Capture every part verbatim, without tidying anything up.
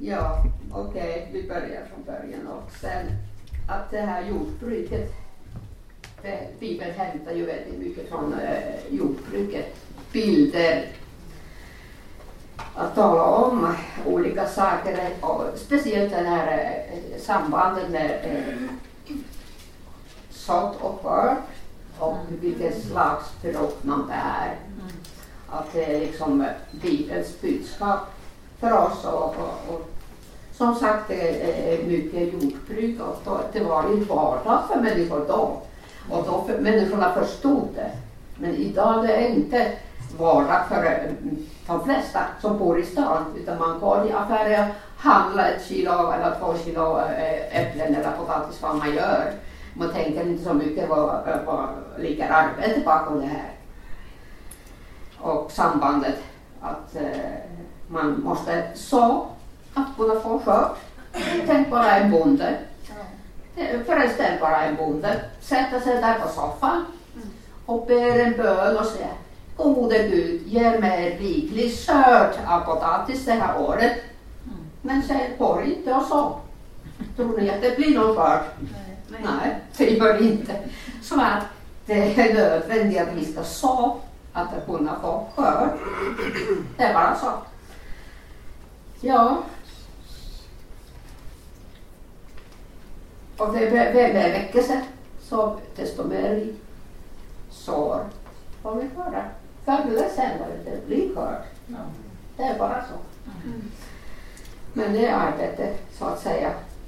Ja, okej, okay. Vi börjar från början och sen att det här jordbruket, det, Bibeln hämtar ju väldigt mycket från eh, jordbruket, bilder, att tala om olika saker och speciellt det här eh, sambandet med eh, sådd och skörd och vilket slags frukt det är. Att det är liksom Bibelns budskap för oss och, och, och som sagt det är mycket jordbruk och då, det var en vardag för människor då och då för, människorna förstod det, men idag det är inte vardag för de flesta som bor i stan, utan man går i affärer och handlar ett kilo eller två kilo äpplen eller potatis vad man gör. Man tänker inte så mycket vad, vad ligger arbete bakom det här. Och sambandet att eh, man måste så att kunna få skörd. Tänk bara en bonde. Föreställ bara en bonde. Sätta sig där på soffan och ber en bön och säga: Gode Gud, ge mig riklig skörd av potatis det här året. Men sen går inte och så. Tror ni att det blir någon skörd? Nej, Nej det gör inte. Så att det är nödvändigt att vi ska så att kunna få skörd. Det är bara så. Ja. Och det är med väckelse så desto mer sår får vi skörda. Förr eller senare det blir skörd. Det är bara så. Men det är arbete så att säga.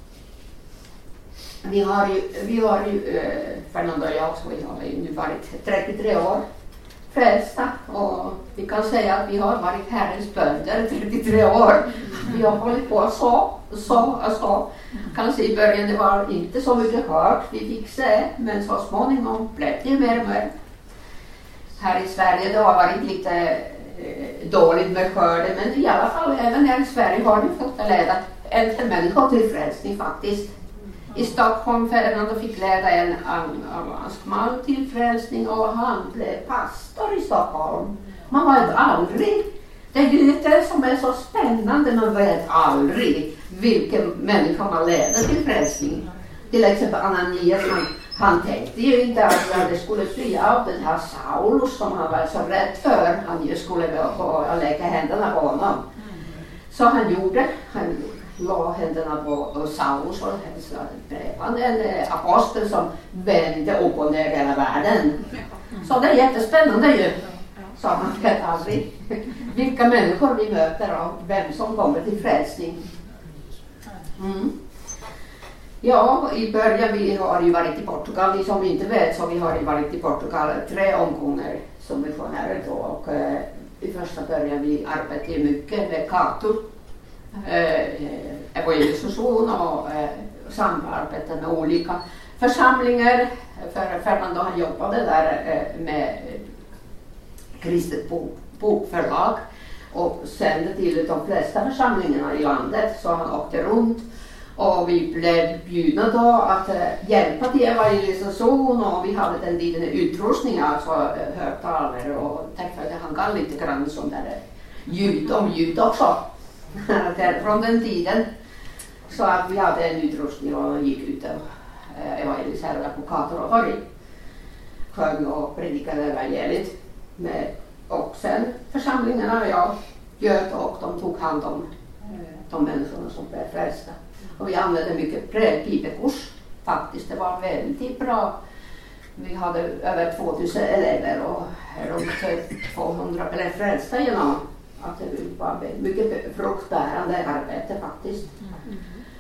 Vi har ju, vi har ju Fernando och jag, så vi har ju nu varit trettiotre år frälsta och vi kan säga att vi har varit Herrens bönder trettiotre år. Vi har hållit på så, så och så. Kanske i början det var inte så mycket hört vi fick se, men så småningom blev det mer och mer. Här i Sverige det har varit lite eh, dåligt med skörden, men i alla fall även här i Sverige har vi fått leda äldre människor till frälsning faktiskt. I Stockholm Fernando fick leda en albansk man till frälsning och han blev pastor i Stockholm. Man vet aldrig. Det är ju det som är så spännande, man vet aldrig vilken människa man leder till frälsning. Till exempel Ananias, han, han tänkte ju inte att det skulle fly av den här Saulus som han var så rädd för. Han ju skulle gå och lägga händerna på honom. Så han gjorde, han la händerna på Saulus och så blev han en apostel som vände upp och ner hela världen. Så det är jättespännande ju. Så man vet aldrig vilka människor vi möter och vem som kommer till frälsning. Mm. Ja, i början vi har ju varit i Portugal, ni som inte vet så vi har ju varit i Portugal tre omgångar som missionärer då och eh, i första början vi arbetade mycket med kartor, eh, evangelisation och eh, samarbete med olika församlingar. För Fernando han jobbade där eh, med kristet bok, bokförlag och sände till de flesta församlingarna i landet, så han åkte runt och vi blev bjudna då att uh, hjälpa till evangelisation och vi hade den tiden utrustning, alltså uh, högtalare och tänkte han kan lite grann sån där ljud om ljud också från den tiden, så att vi hade en utrustning och gick ut och uh, evangeliserade på gator och torg, sjöng och predikade evangeliet med, och sen församlingarna jag göt och de tog hand om uh, de människorna som blev frälsta. Och vi använde mycket bibelkurs. Faktiskt, det var väldigt bra. Vi hade över tvåtusen elever och runt tvåhundra eller frälsta genom att det var mycket fruktbärande arbete faktiskt. Mm.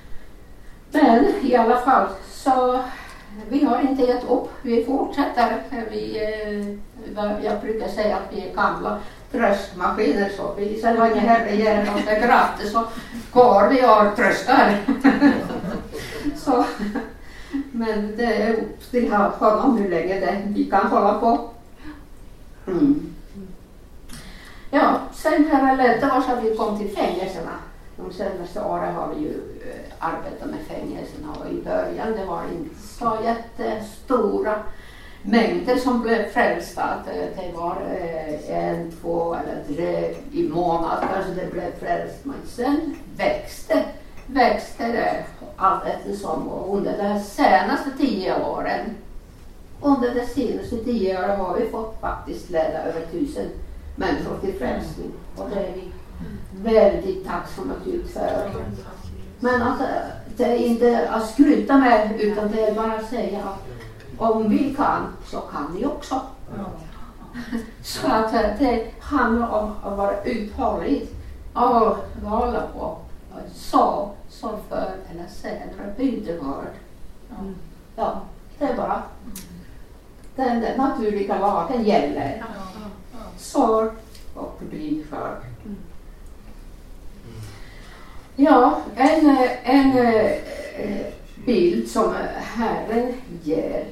Men i alla fall så vi har inte gett upp. Vi fortsätter. Vi, jag brukar säga att vi är gamla tröstmaskiner, så vi så länge Herre ger oss det gratis så går vi och tröstar. Så, men det är upp till honom hur länge det vi kan hålla på. Mm. Ja, sen här ledde oss att vi kom till fängelserna. De senaste åren har vi ju arbetat med fängelserna och i början det var inte så jättestora mängder som blev frälsta. Det var en, två eller tre i månad kanske det blev frälst. Men sen växte växte det allt eftersom. Och under de senaste tio åren, under de senaste tio åren har vi fått faktiskt leda över tusen människor till frälsning. Och det är vi väldigt tacksamma ut för. Men alltså, det är inte att skryta med, utan det är bara att säga att om vi kan, så kan ni också. Så att det handlar om att vara uthållig och hålla på. Så, så för eller senare byter vård. Ja, det är bara den, den naturliga lagen gäller. Sår och blir skörd. Ja, en, en eh, bild som Herren ger.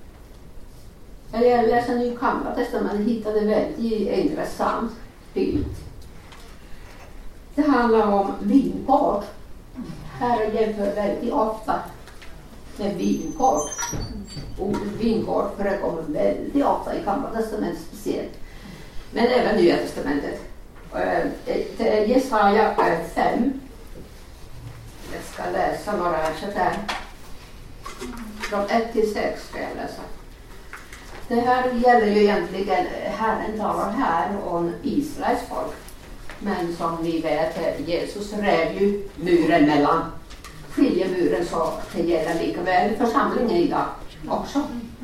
Jag läser nu Gamla testamentet, hittade väldigt intressant bild. Det handlar om vingård. Herren jämför väldigt ofta med vingård. Ordet vingård förekommer väldigt ofta i Gamla testamentet speciellt. Men även Nya testamentet. Det är Jesaja fem. Jag ska läsa några verser där. Från ett till sex ska jag läsa. Det här gäller ju egentligen, Herren talar här om Israels folk. Men som ni vet, Jesus rev ju muren mellan, skiljemuren, så det gäller lika väl församlingen idag också.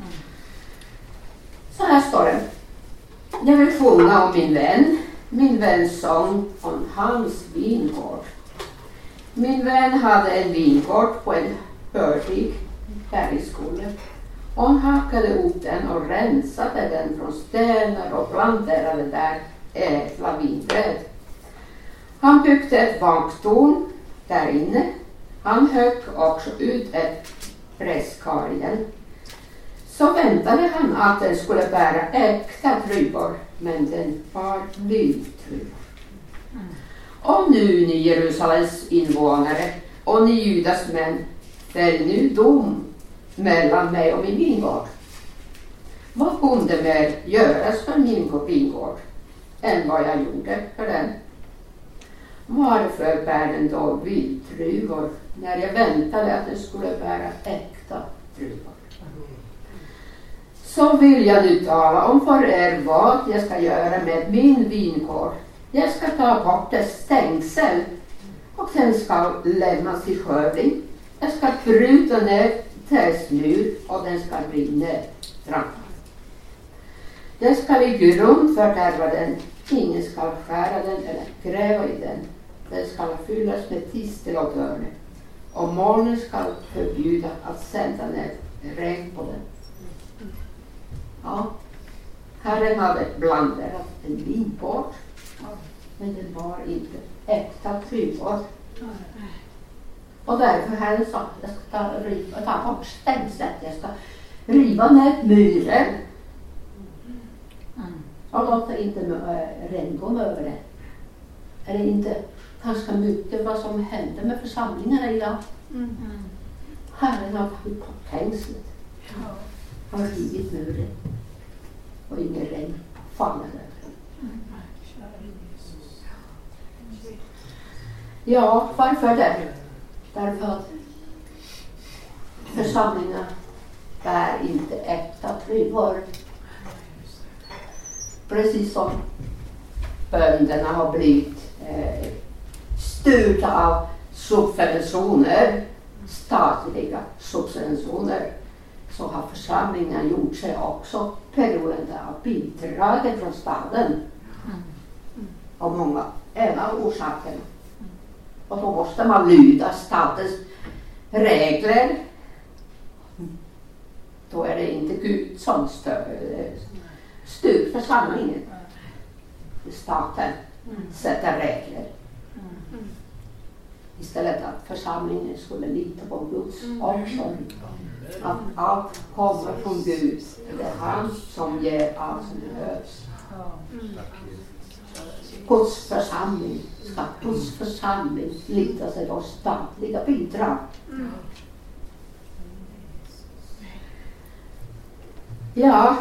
Så här står det. Jag vill sjunga om min vän, min väns sång om hans vingård. Min vän hade en vingård på en hördig bergsskola. Hon hackade upp den och rensade den från stenar och planterade där ädla vinträd. Han byggde ett vanktorn där inne. Han högg också ut ett träskar igen. Så väntade han att den skulle bära äkta druvor, men den var vildruvor. Och nu, ni Jerusalems invånare och ni Judas män, fäll nu dom mellan mig och min vingård. Vad kunde mer göras för min vingård än vad jag gjorde för den? Varför bär den då vildruvor när jag väntade att den skulle bära äkta druvor? Så vill jag nu tala om för er vad jag ska göra med min vingård. Jag ska ta bort dess stängsel och sen ska lämnas till skörding. Jag ska bryta ner dess mur och den ska bli nedtrampad. Den ska i grund fördärva den. Ingen ska skära den eller gräva i den. Den ska fyllas med tistel och törne. Och molnen ska förbjuda att sända ner regn på den. Ja, Herren hade blandat en vingård. Men det var inte äkta druvor. Och därför Herren sa, jag ska ta, riva, ta bort stängslet. Jag ska riva ner muren. Och låta inte äh, regn gå över det. Är det inte ganska mycket vad som händer med församlingarna idag? Mm. Herren har tagit bort stängslet. Han har rivit muren. Och ingen regn faller där. Ja, varför det? Därför att församlingar är inte äkta druvor. Precis som bönderna har blivit eh, styrda av subventioner, statliga subventioner, så har församlingen gjort sig också beroende av bidragen från staden. Och många, en av orsakerna. Och då måste man lyda statens regler. Då är det inte Gud som styr, styr församlingen. Staten sätter regler. Istället att församlingen skulle lita på Guds omsorg. Att allt kommer från Gud. Det är han som ger allt som behövs. Guds församling ska Guds församling lita sig på statliga bidrag. Mm. Ja,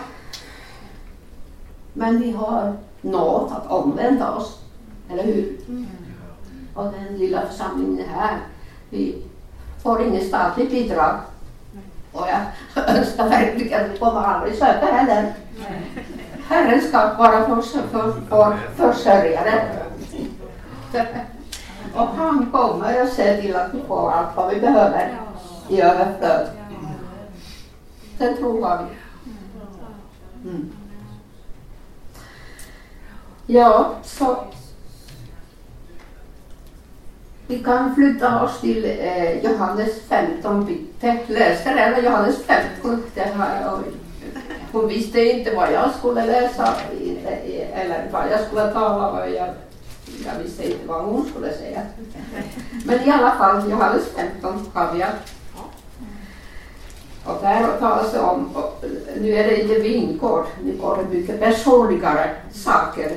men vi har något att omvända oss, eller hur? Mm. Och den lilla församlingen här, Vi får ingen statligt bidrag. Och jag önskar verkligen att vi kommer aldrig söka heller. Herren ska vara vår för, för, försörjare. Och han kommer och ser till att vi får allt vad vi behöver i överflöd. Det tror jag vi. Mm. Ja, så vi kan flytta oss till eh, Johannes femton. Vi läste redan Johannes femton. Det här, och hon visste inte vad jag skulle läsa eller vad jag skulle tala. Och jag, jag visste inte vad hon skulle säga. Men i alla fall, Johannes femton har vi. Och där talas det om, och nu är det inte vingård, nu går det mycket personligare saker.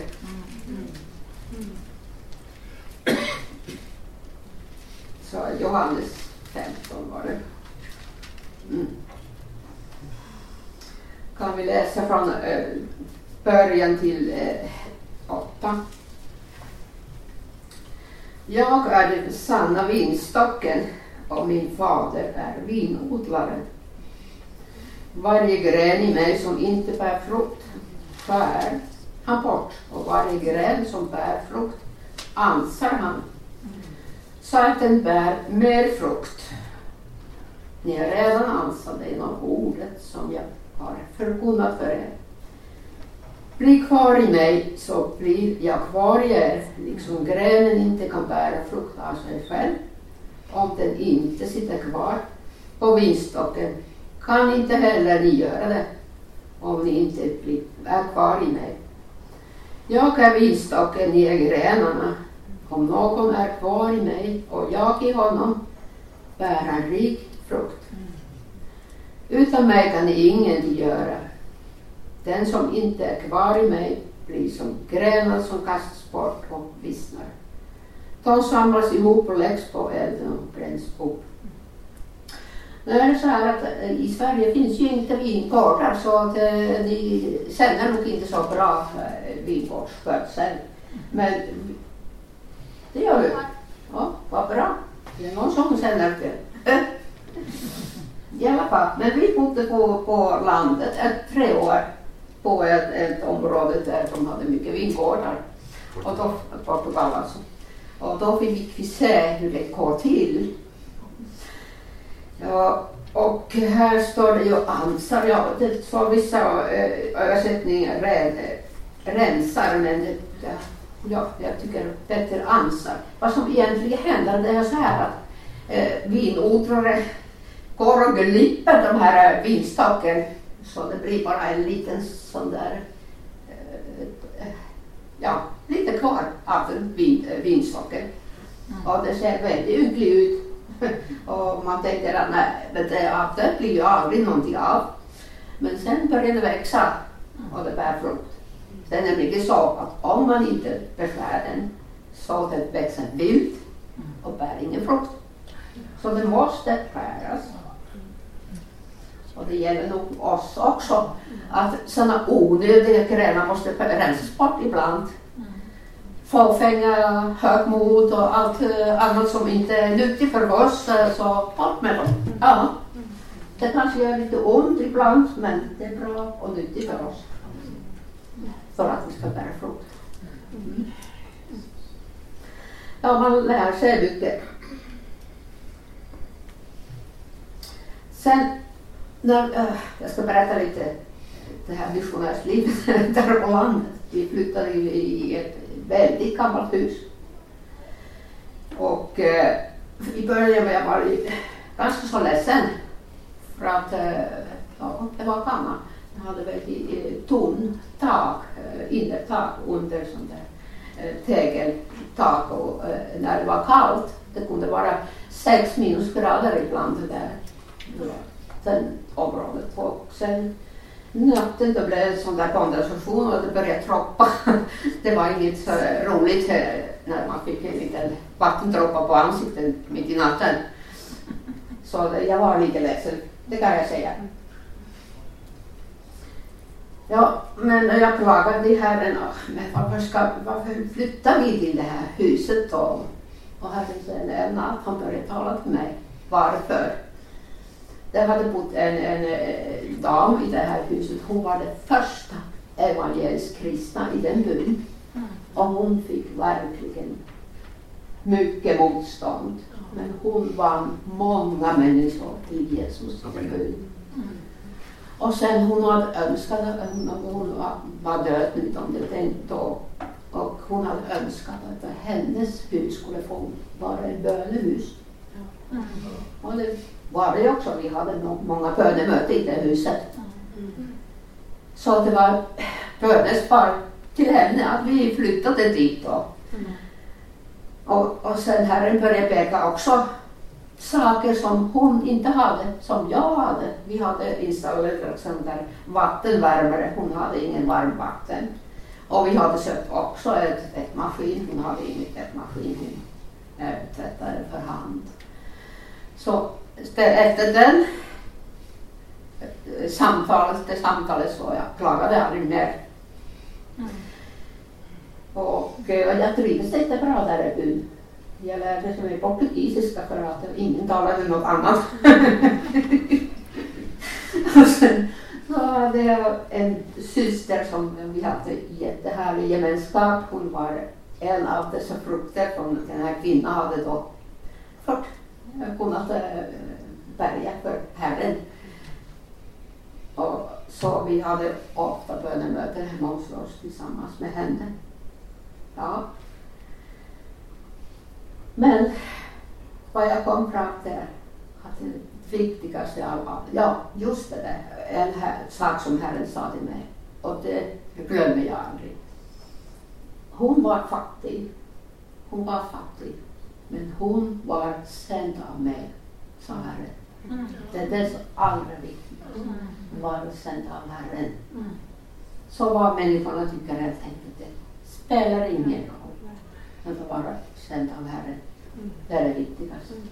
Så Johannes femton var det. Mm. Kan vi läsa från äh, början till äh, åtta. Jag är den sanna vinstocken och min fader är vinodlaren. Varje gren i mig som inte bär frukt skär han bort, och varje gren som bär frukt ansar han, så att den bär mer frukt. Ni är redan ansade genom ordet som jag har förkunnat för er. Bli kvar i mig, så blir jag kvar i er, liksom grenen inte kan bära frukt av sig själv om den inte sitter kvar på vinstocken. Kan inte heller ni göra det om ni inte blir, är kvar i mig. Jag är vinstocken, ni är grenarna. Om någon är kvar i mig och jag i honom, bär han rikt frukt. Utan mig kan ni ingenting göra. Den som inte är kvar i mig blir som grenar som kastas bort och vissnar. De samlas ihop och läggs på elden och bränns upp. Nu är det så här att i Sverige finns ju inte vingårdar, så att eh, ni känner nog inte så bra eh, vingårdsskötsel. Men det gör du. Ja, vad bra. Det är någon som känner det. I alla fall, men vi bodde på, på landet ett tre år på ett, ett område där de hade mycket vingårdar. Och då, Portugal alltså. Och då fick vi se hur det går till. Ja, och här står det ju ansar. Ja, det var vissa äh, översättningar ren, rensar, men det, ja, jag tycker bättre ansar. Vad som egentligen händer, det är så här att äh, vinodlare går och glipper de här vinstocken, så det blir bara en liten sån där äh, ja, lite kvar av vin, vinstocken. Mm. Och det ser väldigt ynkligt ut. Och man tänker att nej, det, att det blir ju aldrig någonting av. Men sen börjar det växa och det bär frukt. Det är nämligen så att om man inte beskär den, så det växer vilt och bär ingen frukt. Så det måste skäras. Och det gäller nog oss också, att sådana onödiga grenar måste rensas bort ibland. Fåfänga, högmod och allt annat som inte är nyttigt för oss, så bort med dem. Ja. Det kanske gör lite ont ibland, men det är bra och nyttigt för oss. För att vi ska bära frukt. Mm. Ja, man lär sig mycket. Sen, när, äh, jag ska berätta lite det här missionärslivet där på landet. Vi flyttade i ett väldigt gammalt hus. Och eh, i början var jag bara ganska så ledsen. För att eh, ja, det var gammalt. Jag hade väldigt eh, tunn tak, eh, innertak under sånt där eh, tegeltak. Och eh, när det var kallt, det kunde vara sex minusgrader ibland där. Den området. Och sen natten då blev det sån där kondensation och det började troppa. Det var inget så roligt när man fick en liten vattendroppa på ansiktet mitt i natten. Så jag var lite ledsen, det kan jag säga. Ja, men jag klagade i Herren, men varför, ska, varför flyttar vi till det här huset då? Och Herren en natt han började tala till mig. Varför? Det hade bott en, en, en dam i det här huset. Hon var det första evangelisk kristna i den byn. Mm. Och hon fick verkligen mycket motstånd. Men hon vann många människor till Jesus i den byn. Mm. Och sen hon hade önskat, hon, hon var, var död nittonhundranittio då. Och hon hade önskat att hennes hus skulle få vara ett bönehus. Mm. Och det var det också. Vi hade många bönemöten i det huset. Mm. Så det var bönesvar till henne att vi flyttade dit då. Mm. Och, och sen Herren började bäcka också saker som hon inte hade, som jag hade. Vi hade installerat sån där vattenvärmare. Hon hade ingen varmvatten. Och vi hade köpt också ett tvättmaskin. Hon hade ingen tvättmaskin. Hon tvättade för hand. Så efter den samtalet, det samtalet så jag klagade aldrig mer. Mm. Och jag trivdes inte bra där i byn. Jag lärde mig portugisiska för att ingen talade något annat. Och sen så hade jag en syster som vi hade jättehärlig gemenskap. Hon var en av dessa frukter som den här kvinnan hade då fått kunnat bärga för Herren. Och så vi hade ofta bönemöten hemma hos oss tillsammans med henne. Ja. Men vad jag kom fram till att det viktigaste av allt, ja just det där, en här, sak som Herren sa till mig och det glömmer jag aldrig. Hon var fattig, hon var fattig, men hon var sänd av mig, sa Herren. Mm. Det är det som allra viktigaste, mm. var sänd av Herren. Mm. Så vad människorna tycker helt enkelt, det spelar ingen roll, men att vara sänd av Herren. Mm. Det är det viktigaste. Mm.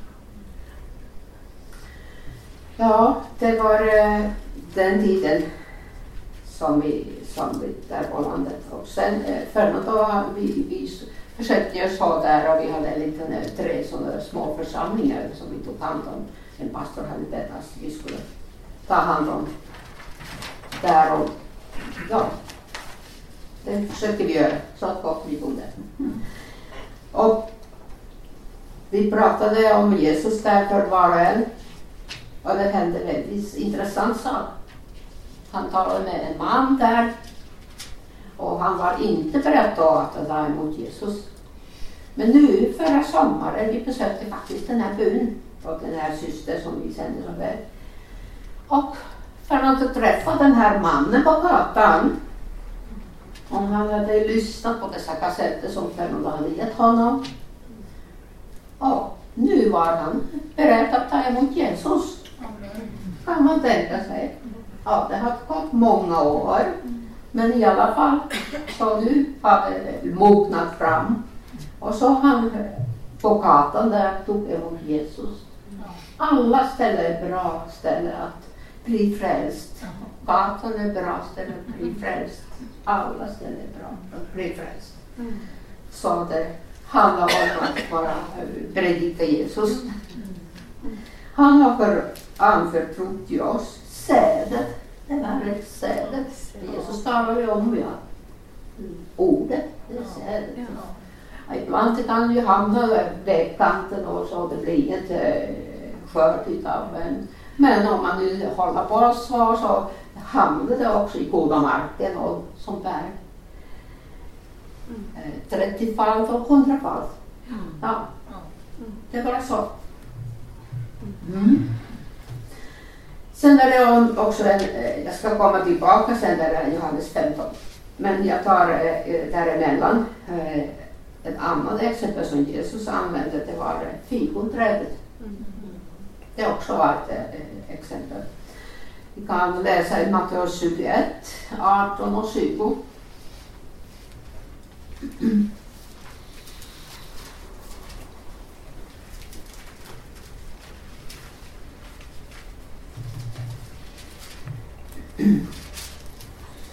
Ja, det var uh, den tiden som vi, som vi där på landet. Och sen uh, för då vi, vi försökte oss ha där och vi hade en liten uh, tre sådana små församlingar som vi tog hand om. En pastor hade bett att vi skulle ta hand om där och ja, det försökte vi göra så att gott vi kunde. Mm. Och vi pratade om Jesus där för var och en. Och det hände en väldigt intressant sak. Han talade med en man där. Och han var inte beredd då att ta emot Jesus. Men nu förra sommaren vi besökte faktiskt den här byn. Och den här syster som vi kände så väl. Och för att träffa den här mannen på gatan. Och han hade lyssnat på dessa kassetter som Fernando hade gett honom. Och nu var han beredd att ta emot Jesus. Kan man tänka sig. Ja, det har gått många år. Men i alla fall så nu har det mognat fram. Och så han på gatan där tog emot Jesus. Alla ställen är bra ställen att bli frälst. Gatan är bra ställen att bli frälst. Alla ställen är bra att bli frälst. Så det handlar om att bara predika Jesus. Han har för, anförtrott till oss sädet. Det var ett sädet. Jesus talar ju om ja. Ordet, det är sädet. Ibland kan ju hamna vägkanten och så det blir inget skörd utav en. Men om man nu håller på så, så hamnar det också i goda marken och som bär. trettio fall och hundra fall. Ja, det var så. Mm. Sen är det också en, jag ska komma tillbaka sen där Johannes femton. Men jag tar däremellan ett annat exempel som Jesus använde, det var fikonträdet. Det också var ett exempel. Vi kan läsa i Matteus tjugoett, arton och tjugo.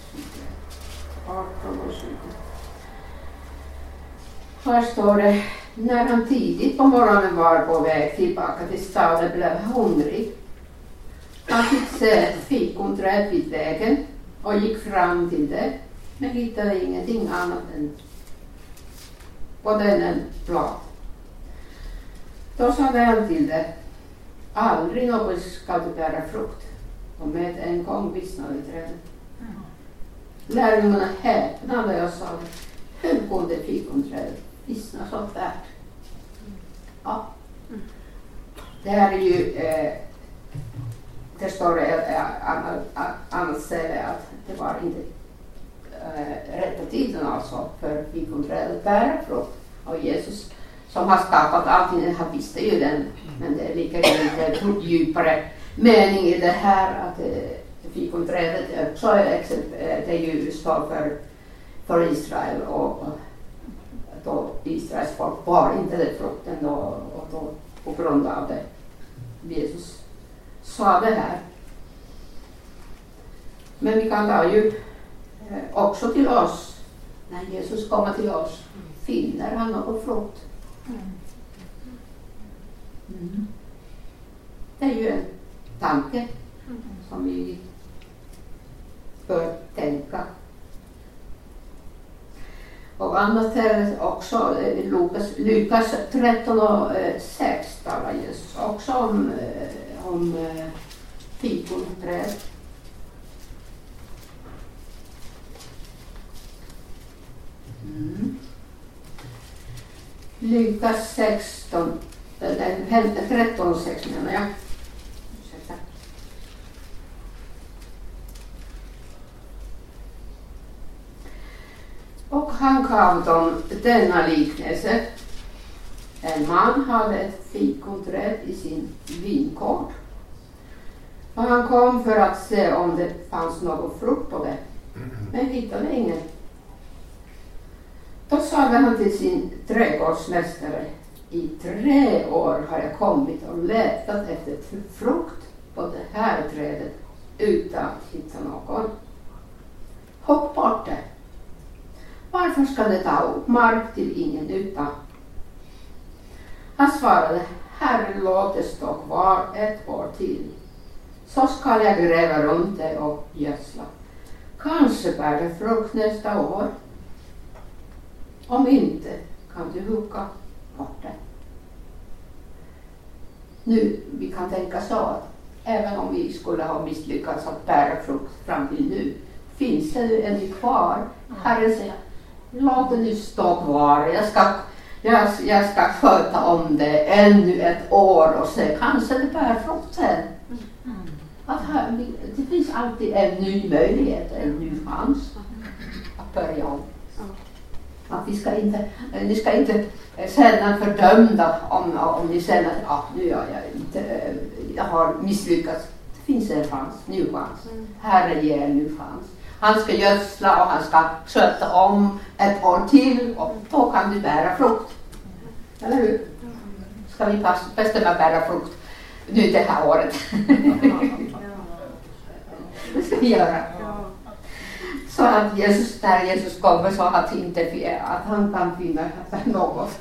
arton och tjugo. Här står det: när han tidigt på morgonen var på väg tillbaka till staden blev hungrig. Han fick se ett fikonträd vid vägen och gick fram till det, men hittade ingenting annat än på den en blad. Då sa han till det: aldrig något ska du bära frukt. Och med en gång vissnade trädet. Lärjungarna häpnade och sa: hur kunde fikonträdet vissna så tvärt? Ja. Det här är ju eh, det står det annat ställe att det var inte eh, rätta tiden alltså för fikonträdet bära frukt. Och Jesus som har skapat allting, han visste ju den, men det ligger lite djupare mening i det här att eh, fikonträdet också är exempel, det är ju står för, för Israel och, och då Israels folk var inte det frukten då, och då på grund av det Jesus sa det här. Men vi kan ta ju eh, också till oss, när Jesus kommer till oss, finner han något frukt. Mm. Det är ju en tanke som vi bör tänka. Och annat är också Lukas, Lukas tretton och sex talar Jesus också om, om fikonträd. Mm. Lukas sexton, tretton och sex menar jag. Och han gav dem denna liknelse. En man hade ett fikonträd i sin vingård. Och han kom för att se om det fanns någon frukt på det. Men hittade ingen. Då sade han till sin trädgårdsmästare: i tre år har jag kommit och letat efter frukt på det här trädet utan att hitta någon. Hopp bort det. Varför ska det ta upp mark till ingen nytta? Han svarade: Herre, låt det stå kvar ett år till. Så ska jag gräva runt det och gödsla. Kanske bär det frukt nästa år. Om inte kan du hugga bort det. Nu, vi kan tänka så att även om vi skulle ha misslyckats att bära frukt fram till nu, finns det ännu kvar. Herren säger: låt det nu stå kvar. Jag ska, jag, jag ska sköta om det ännu ett år och se, kanske det bär frukt sen. Att här, det finns alltid en ny möjlighet, en ny chans att börja om. Att vi ska inte, ni ska inte känna fördömda om, om ni känner att ah, nu har jag, inte, jag har misslyckats. Det finns en chans, ny chans. Herren ger en ny chans. Han ska gödsla och han ska sköta om ett år till och då kan du bära frukt. Eller hur? Ska vi bestämma bära frukt nu det här året? Det ska vi göra. Så att Jesus, när Jesus kommer så att, inte, att han kan finna något.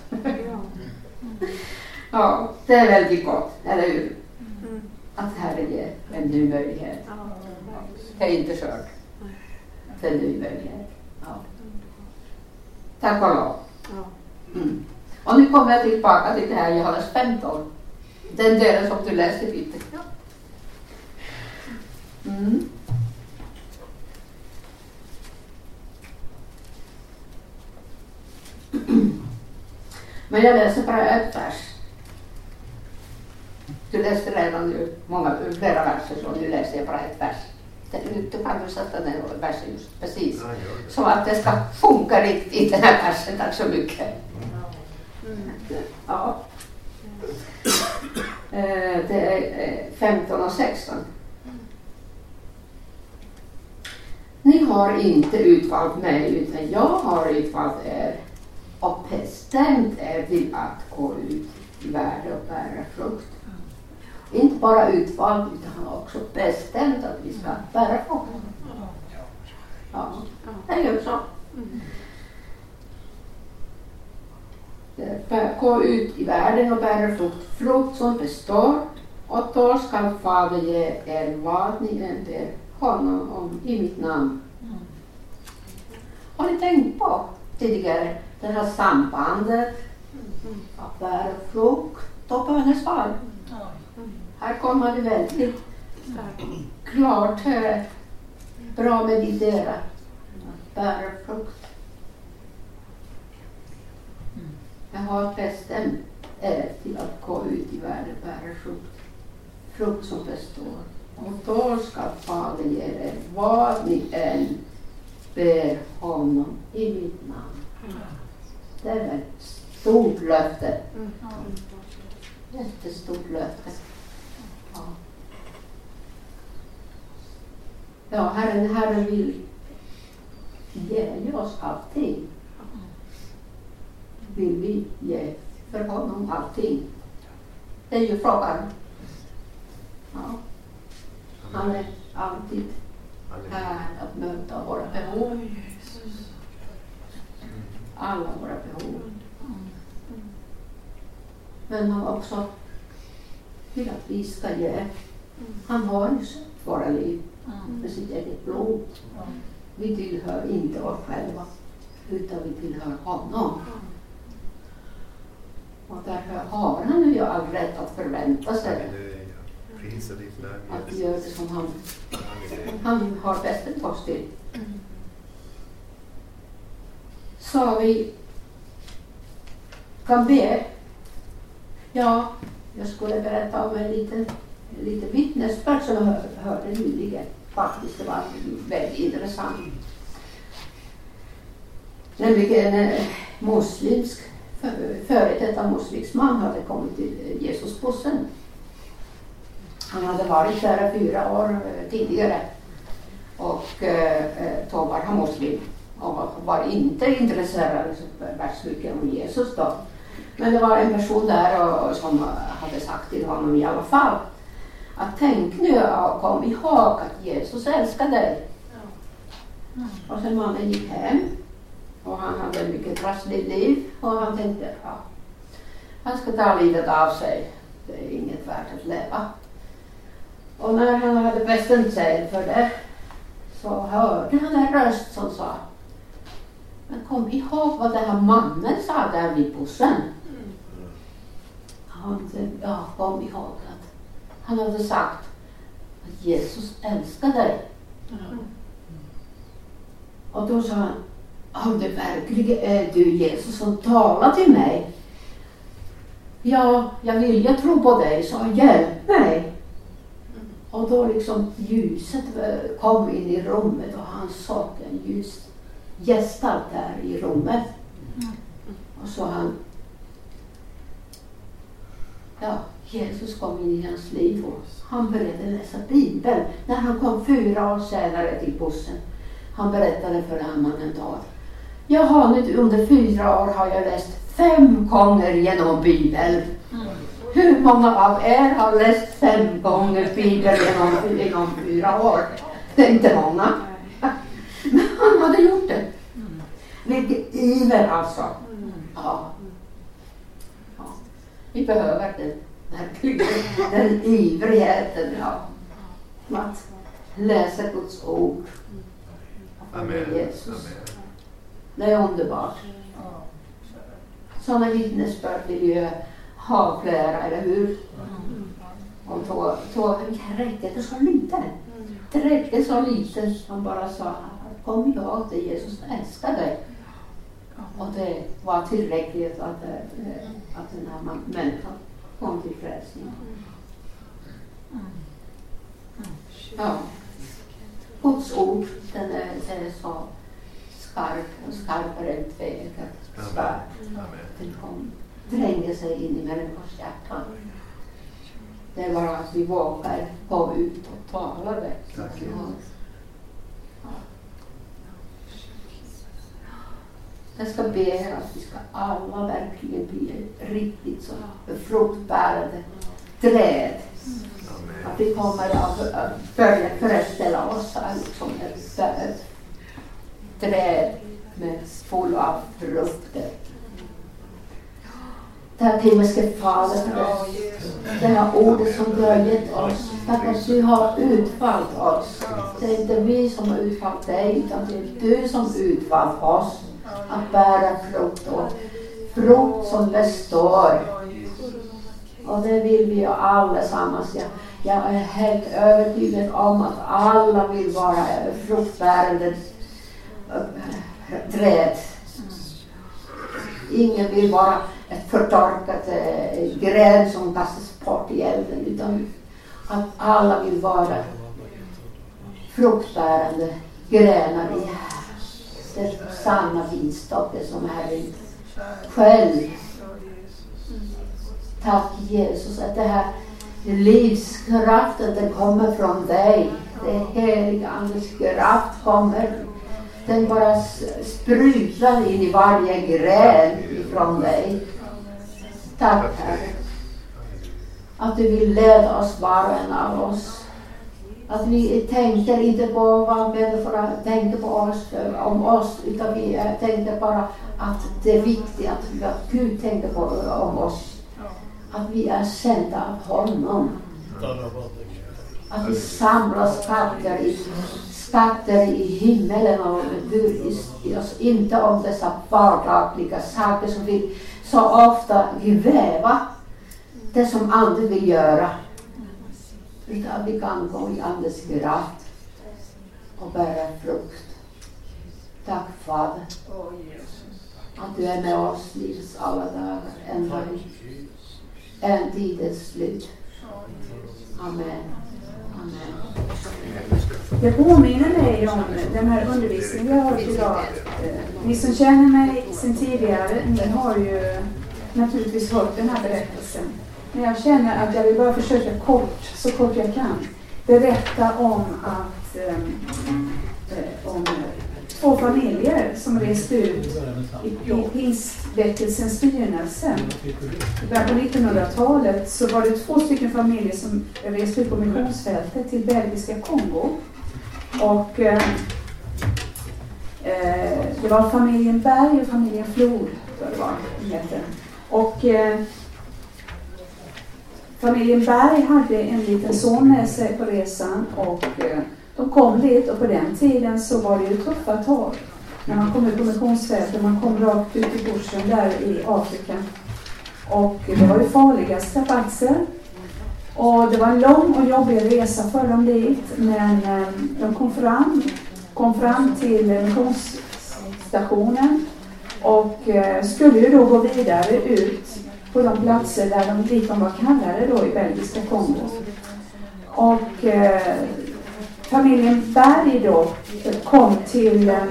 Ja, det är väldigt gott, eller hur? Att Herren ger en ny möjlighet. Det är inte kört. Det är en ny möjlighet. Ja. Tack och lov. Mm. Och nu kommer jag tillbaka till det här Johannes femton. Den delen som du läste lite. Mm. Men jag läser bara ett vers. Du läste redan nu många, flera verser, så nu läser jag bara ett vers. Du kan du sätta den versen just precis. Så att det ska funka riktigt den här versen. Tack så mycket. Mm. Ja. Det är femton och sexton. Ni har inte utvalt mig, utan jag har utvalt er och bestämt er till att gå ut i världen och bära frukt. Inte bara utvald, utan han har också bestämt att vi ska bära frukt. Ja, det är ju så. Det är gå ut i världen och bära frukt, frukt som består, och då ska Fader ge er vad ni än ber honom om i mitt namn. Mm. Har ni tänkt på tidigare det här sambandet mm. att bära frukt och bönesvar? Mm. Här kommer det väldigt mm. klart här, bra meditera, att bära frukt. Jag har bestämt er till att gå ut i världen och bära frukt. Frukt som består. Och då ska Fader ge er vad ni än ber honom i mitt namn. Det är ett stort löfte. Jättestort löfte. Ja, ja Herren, Herren vill ge oss allting. Vill vi ge för honom allting? Det är ju frågan. Ja. Han är alltid här att möta våra behov. Alla våra behov. Men han också vill att vi ska ge. Han har ju sett våra liv med sitt eget blod. Vi tillhör inte oss själva, utan vi tillhör honom. Och därför har han ju all rätt att förvänta sig att göra det som han, han har bestämt oss till. Så vi kan be. Ja, jag skulle berätta om en liten, en liten vittnesbörd som jag hör, hörde nyligen. Faktiskt, det var väldigt intressant. Nämligen en muslimsk före detta muslimsk man hade kommit till Jesusbussen. Han hade varit där fyra år tidigare och eh, då var han muslim och var inte intresserad så mycket om Jesus då. Men det var en person där och, som hade sagt till honom i alla fall att tänk nu och kom ihåg att Jesus älskar dig. Mm. Och sen mannen gick hem. Och han hade ett mycket trassligt liv. Och han tänkte, ja, han ska ta livet av sig. Det är inget värt att leva. Och när han hade bestämt sig för det, så hörde han en röst som sa, men kom ihåg vad den här mannen sa där vid bussen. Mm. Han tänkte, ja, kom ihåg att han hade sagt att Jesus älskar dig. Mm. Och då sa han, om det verkligen är du Jesus som talar till mig. Ja, jag vill jag tro på dig, så hjälp mig. Mm. Och då liksom ljuset kom in i rummet och han såg en ljus gestalt där i rummet. Mm. Och så han, ja, Jesus kom in i hans liv och han började läsa Bibeln. När han kom fyra år senare till bussen, han berättade för den mannen då, jag har nu under fyra år har jag läst fem gånger genom Bibeln. Mm. Hur många av er har läst fem gånger Bibeln genom, genom fyra år? Det är inte många. Men han hade gjort det. Mm. Vilket iver alltså. Mm. Ja. Ja. Vi behöver den, verkligen, den ivrigheten. Ja. Att läsa Guds ord. Amen. Jesus. Amen. Det är underbart. Sådana vittnesbörd vill ju ha flera, eller hur? Och då, då räckte det så lite. Det räckte så lite som bara sa, kom ihåg det, Jesus älskar dig. Och det var tillräckligt att, att den här människan kom till frälsning. Ja. Guds ord, den är, den är så skarp och skarpare än tvegat svärd. Den kom, tränger sig in i människors hjärtan. Det är bara att vi vågar gå ut och tala det. Jag ska be att vi ska alla verkligen bli riktigt så fruktbärande träd. Att vi kommer att börja föreställa oss som ett träd med full av frukter. Tack himmelske Fader för det. Det här ordet som du har gett oss. Tack att du har utvalt oss. Det är inte vi som har utvalt dig, utan det är du som utvalt oss. Att bära frukt och frukt som består. Och det vill vi ju allesammans. Jag, jag är helt övertygad om att alla vill vara fruktbärande träd. Ingen vill vara ett förtorkat eh, gräs som kastas bort i elden, utan att alla vill vara fruktbärande grenar i det sanna vinstoppet som är själv. Tack Jesus att det här livskraften, den kommer från dig. Det heliga Andes kraft kommer. Den bara sprutar in i varje gren ifrån dig. Tack Herre. Att du vill leda oss var och en av oss. Att vi tänker inte på vad människor tänker på oss, om oss, utan vi tänker bara att det är viktigt att, att Gud tänker på om oss. Att vi är sända av honom. Att vi samlar skatter i, skatter i himmelen och bryr oss inte om dessa vardagliga saker som vi så ofta vill väva. Det som andra vill göra. Utan vi kan gå i Andes kraft och bära frukt. Tack Fader. Att du är med oss livets alla dagar. Ända en tidens slut. Amen. Amen. Jag påminner mig om den här undervisningen vi har idag. Ni som känner mig sedan tidigare, ni har ju naturligtvis hört den här berättelsen. Men jag känner att jag vill bara försöka kort, så kort jag kan, berätta om att eh, om två familjer som reste ut i, i pingstväckelsens begynnelse. Där på nittonhundratalet så var det två stycken familjer som reste ut på missionsfältet till belgiska Kongo. Och eh, eh, det var familjen Berg och familjen Flod, tror jag det var, heter. Och eh, familjen Berg hade en liten son med sig på resan och eh, de kom dit, och på den tiden så var det ju tuffa tag. När man kom ut på missionsfältet, man kom rakt ut i bushen där i Afrika. Och det var ju farliga strapatser. Och det var en lång och jobbig resa för dem dit. Men eh, de kom fram, kom fram till missionsstationen. Och eh, skulle ju då gå vidare ut på de platser där de, dit de var kallade då i belgiska Kongo. Och eh, familjen Berg då kom till, eh,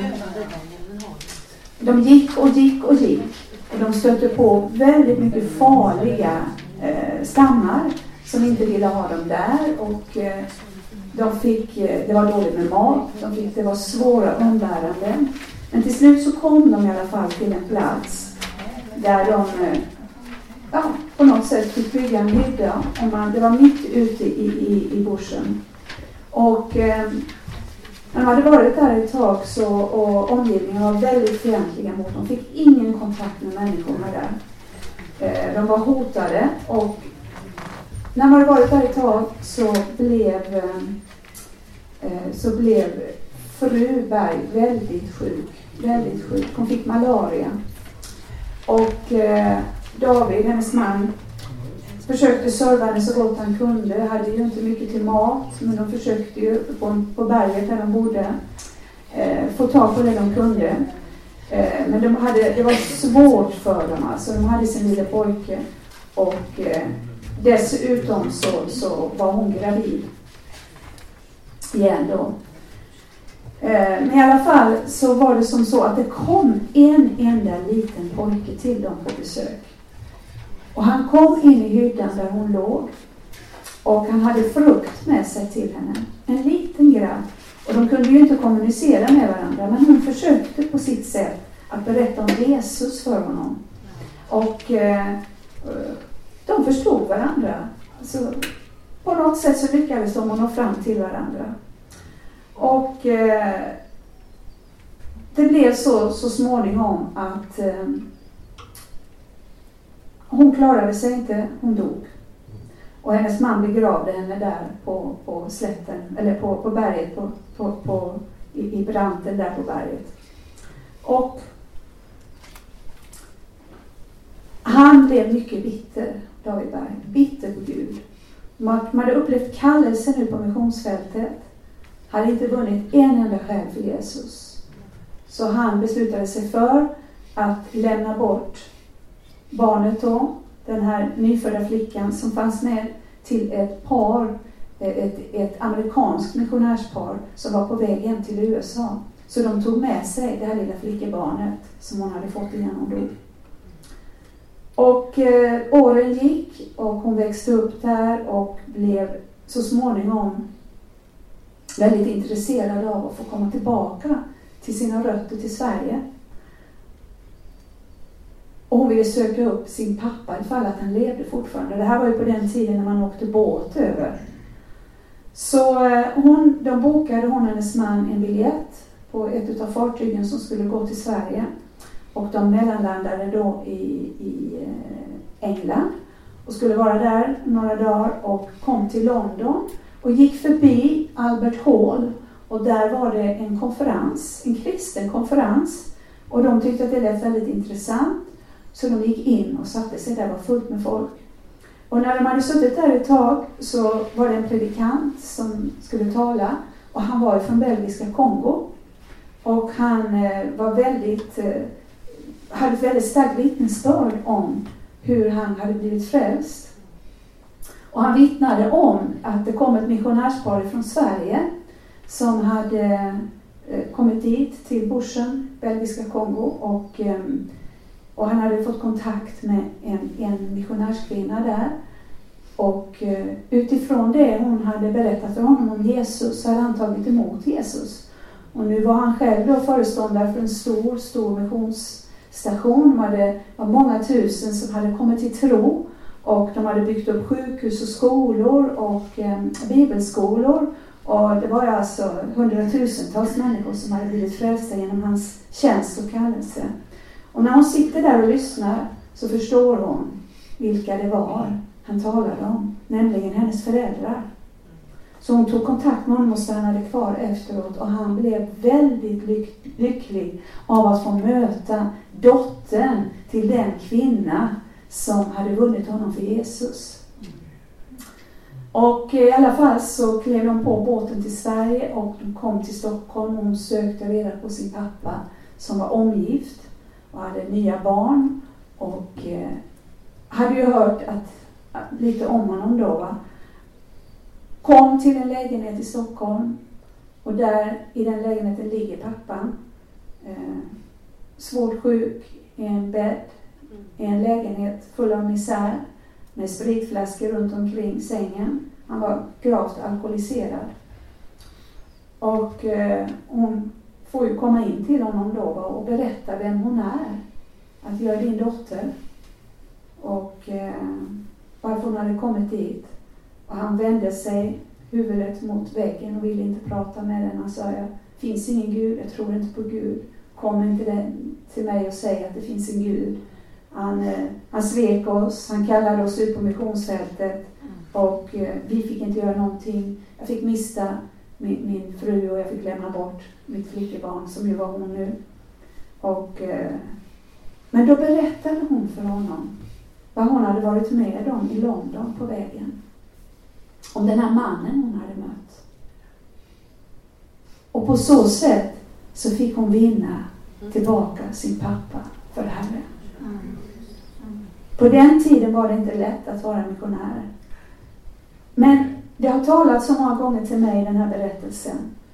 de gick och gick och gick. Och de stötte på väldigt mycket farliga eh, stammar som inte ville ha dem där. Och eh, de fick, eh, det var dåligt med mat, de fick, det var svåra umbäranden. Men till slut så kom de i alla fall till en plats där de eh, ja, på något sätt fick bygga en hydda. Och man, det var mitt ute i, i, i bushen. Och eh, när de hade varit där ett tag så, och omgivningen var väldigt fientliga mot dem. De fick ingen kontakt med människorna där. Eh, de var hotade, och när de hade varit där ett tag så blev, eh, så blev fru Berg väldigt sjuk. Väldigt sjuk. Hon fick malaria. Och eh, David, hennes man, försökte serva henne så gott han kunde. Hade ju inte mycket till mat, men de försökte ju på, på berget där de bodde eh, få tag på det de kunde. Eh, men de hade, det var svårt för dem. Alltså, de hade sin lilla pojke, och eh, dessutom så, så var hon gravid igen då. Eh, men i alla fall så var det som så att det kom en enda liten pojke till dem på besök. Och han kom in i hyddan där hon låg. Och han hade frukt med sig till henne. En liten grabb. Och de kunde ju inte kommunicera med varandra. Men hon försökte på sitt sätt att berätta om Jesus för honom. Och eh, de förstod varandra. Alltså, på något sätt så lyckades de nå fram till varandra. Och eh, det blev så, så småningom att... Eh, hon klarade sig inte, hon dog. Och hennes man begravde henne där på, på slätten, eller på, på berget, på, på, på, i, i branten där på berget. Och han blev mycket bitter, David Berg, bitter på Gud. Man, man hade upplevt kallelse nu på missionsfältet, hade inte vunnit en enda själ för Jesus. Så han beslutade sig för att lämna bort barnet då, den här nyfödda flickan som fanns med, till ett par, ett, ett amerikanskt missionärspar som var på väg hem till U S A. Så de tog med sig det här lilla flickebarnet som hon hade fått innan hon dog. Och eh, åren gick och hon växte upp där och blev så småningom väldigt intresserad av att få komma tillbaka till sina rötter till Sverige. Och hon ville söka upp sin pappa ifall att han levde fortfarande. Det här var ju på den tiden när man åkte båt över. Så eh, hon, de bokade hon och hennes man en biljett på ett av fartygen som skulle gå till Sverige. Och de mellanlandade då i, i England och skulle vara där några dagar och kom till London och gick förbi Albert Hall, och där var det en konferens, en kristen konferens, och de tyckte att det lät väldigt intressant, så de gick in och satte sig där, var fullt med folk. Och när de hade suttit där ett tag så var det en predikant som skulle tala, och han var från belgiska Kongo, och han eh, var väldigt eh, hade ett väldigt starkt vittnesbörd om hur han hade blivit frälst. Och han vittnade om att det kom ett missionärspar från Sverige som hade kommit dit till Buschen, belgiska Kongo, och, och han hade fått kontakt med en, en missionärskvinna där. Och utifrån det hon hade berättat för honom om Jesus så hade han tagit emot Jesus. Och nu var han själv då föreståndare för en stor, stor missionsstation. Det var många tusen som hade kommit till tro. Och de hade byggt upp sjukhus och skolor och eh, bibelskolor. Och det var alltså hundratusentals människor som hade blivit frälsta genom hans tjänst och kallelse. Och när hon sitter där och lyssnar så förstår hon vilka det var han talade om. Nämligen hennes föräldrar. Så hon tog kontakt med honom och stannade kvar efteråt. Och han blev väldigt lyck- lycklig av att få möta dottern till den kvinna som hade vunnit honom för Jesus. Och i alla fall så klev de på båten till Sverige och de kom till Stockholm och hon sökte reda på sin pappa som var omgift och hade nya barn och eh, hade ju hört att, att, lite om honom då, va? Kom till en lägenhet i Stockholm och där i den lägenheten ligger pappan eh, svårt sjuk i en bädd i en lägenhet full av misär med spritflaskor runt omkring sängen. Han var gravt alkoholiserad. Och eh, hon får ju komma in till honom då och berätta vem hon är. Att jag är din dotter. Och eh, varför hon hade kommit dit. Och han vände sig huvudet mot väggen och ville inte prata med den. Han sa, det finns ingen Gud, jag tror inte på Gud. Kom inte till mig och säg att det finns en Gud. Han, eh, han svek oss, han kallade oss ut på missionsfältet och eh, vi fick inte göra någonting. Jag fick mista min, min fru och jag fick lämna bort mitt flickebarn som ju var hon nu. Och, eh, men då berättade hon för honom vad hon hade varit med om i London på vägen. Om den här mannen hon hade mött. Och på så sätt så fick hon vinna tillbaka sin pappa för Herren. Mm. Mm. På den tiden var det inte lätt att vara missionär. Men det har talat så många gånger till mig i den här berättelsen.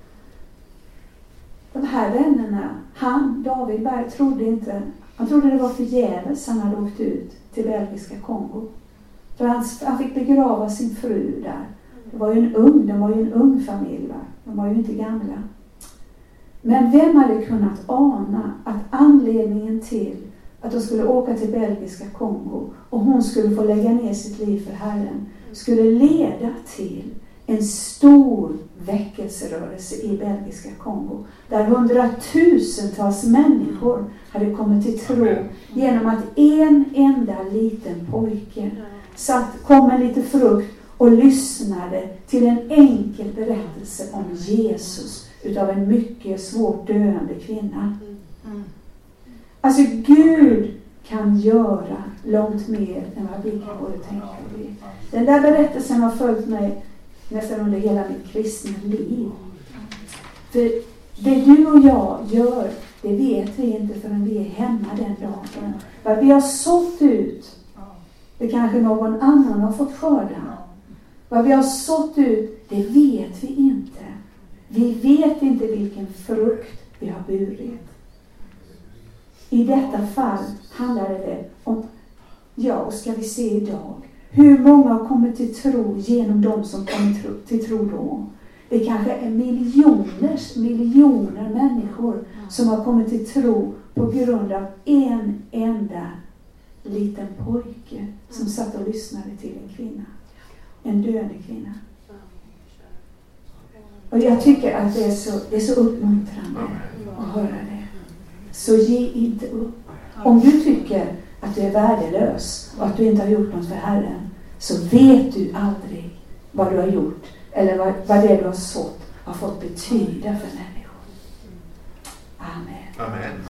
De här vännerna, han, David Berg, trodde inte, han trodde det var förgäves han hade åkt ut till belgiska Kongo. För han, han fick begrava sin fru där. Det var ju en ung, de var ju en ung familj, va? De var ju inte gamla. Men vem hade kunnat ana att anledningen till att de skulle åka till belgiska Kongo och hon skulle få lägga ner sitt liv för Herren skulle leda till en stor väckelserörelse i belgiska Kongo. Där hundratusentals människor hade kommit till tro genom att en enda liten pojke satt, kom med lite frukt och lyssnade till en enkel berättelse om Jesus utav en mycket svårt döende kvinna. Alltså Gud kan göra långt mer än vad vi kan både tänka och be. Den där berättelsen har följt mig nästan under hela mitt kristna liv. För det du och jag gör, det vet vi inte förrän vi är hemma den dagen. Vad vi har sått ut, det kanske någon annan har fått skörda. Vad vi har sått ut, det vet vi inte. Vi vet inte vilken frukt vi har burit. I detta fall handlar det om, ja, och ska vi se idag, hur många har kommit till tro genom de som kommit till tro då. Det kanske är miljoners, miljoner människor som har kommit till tro på grund av en enda liten pojke som satt och lyssnade till en kvinna. En döende kvinna. Och jag tycker att det är så, det är så uppmuntrande att höra det. Så ge inte upp. Om du tycker att du är värdelös och att du inte har gjort något för Herren, så vet du aldrig vad du har gjort eller vad, vad det du har sått har fått betyda för människor. Amen. Amen.